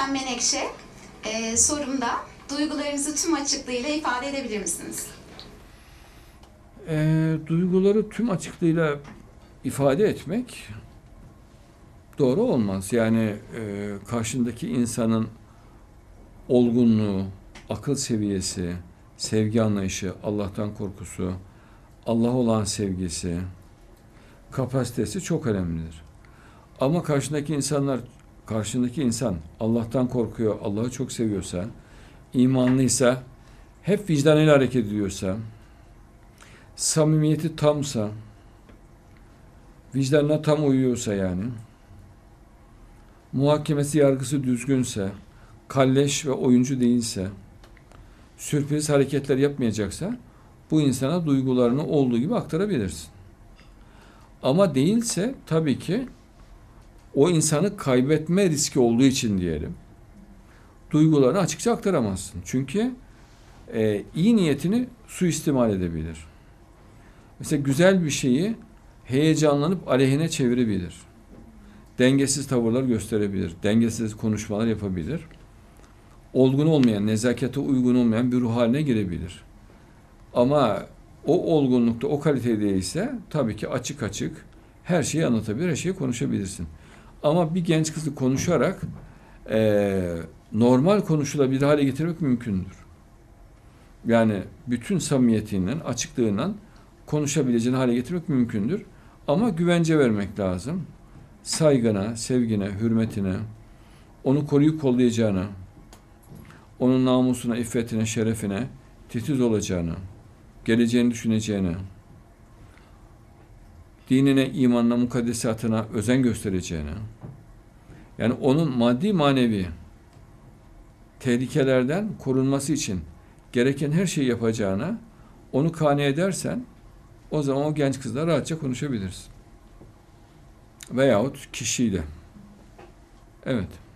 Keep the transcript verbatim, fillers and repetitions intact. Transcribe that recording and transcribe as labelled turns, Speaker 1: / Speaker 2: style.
Speaker 1: Ben Menekşe. Ee, sorumda duygularınızı tüm açıklığıyla ifade edebilir misiniz?
Speaker 2: E, duyguları tüm açıklığıyla ifade etmek doğru olmaz. Yani e, karşındaki insanın olgunluğu, akıl seviyesi, sevgi anlayışı, Allah'tan korkusu, Allah'a olan sevgisi, kapasitesi çok önemlidir. Ama karşındaki insanlar, karşındaki insan Allah'tan korkuyor, Allah'ı çok seviyorsa, imanlıysa, hep vicdanıyla hareket ediyorsa, samimiyeti tamsa, vicdanına tam uyuyorsa yani, muhakemesi, yargısı düzgünse, kalleş ve oyuncu değilse, sürpriz hareketler yapmayacaksa, bu insana duygularını olduğu gibi aktarabilirsin. Ama değilse tabii ki o insanı kaybetme riski olduğu için diyelim, duygularını açıkça aktaramazsın. Çünkü e, iyi niyetini suistimal edebilir. Mesela güzel bir şeyi heyecanlanıp aleyhine çevirebilir. Dengesiz tavırlar gösterebilir. Dengesiz konuşmalar yapabilir. Olgun olmayan, nezakete uygun olmayan bir ruh haline girebilir. Ama o olgunlukta, o kalitedeyse tabii ki açık açık her şeyi anlatabilir, her şeyi konuşabilirsin. Ama bir genç kızı konuşarak e, normal konuşulabilir hale getirmek mümkündür. Yani bütün samimiyetinden, açıklığından konuşabileceğin hale getirmek mümkündür. Ama güvence vermek lazım. Saygına, sevgine, hürmetine, onu koruyup kollayacağına, onun namusuna, iffetine, şerefine titiz olacağını, geleceğini düşüneceğine, dinine, imanına, mukaddesatına özen göstereceğine, yani onun maddi manevi tehlikelerden korunması için gereken her şeyi yapacağına onu kâne edersen, o zaman o genç kızla rahatça konuşabilirsin. Veyahut kişiyle. Evet.